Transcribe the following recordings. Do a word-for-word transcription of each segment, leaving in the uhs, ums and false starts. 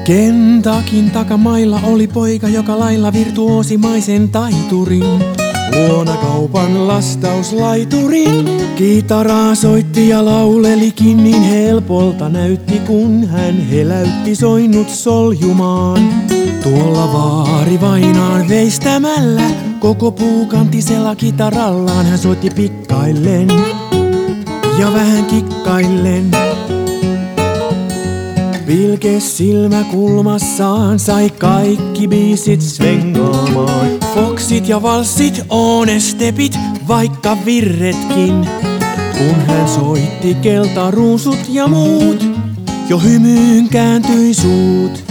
Kentakin takamailla oli poika, joka lailla virtuoosimaisen taiturin. Luona kaupan lastauslaiturin. Kitaraa soitti ja laulelikin, niin helpolta näytti, kun hän heläytti soinnut soljumaan. Tuolla vaarivainaan veistämällä, koko puukantisella kitarallaan hän soitti pikkaillen ja vähän kikkaillen. Vilkes silmä kulmassaan sai kaikki biisit svengaamaan. Foksit ja valssit, oonestepit, vaikka virretkin. Kun hän soitti keltaruusut ja muut, jo hymyyn kääntyi suut.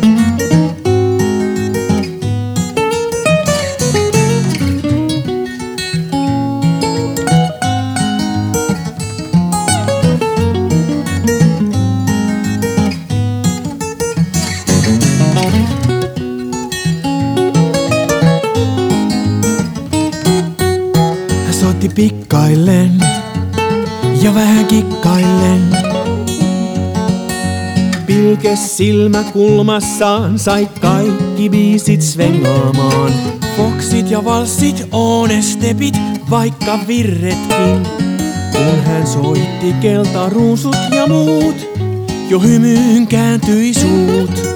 Soitti pikkaillen ja vähän kikkaillen. Pilkes silmä kulmassaan sai kaikki biisit svengaamaan. Foksit ja valssit, oonestepit, vaikka virretkin. Kun hän soitti keltaruusut ja muut, jo hymyyn kääntyi suut.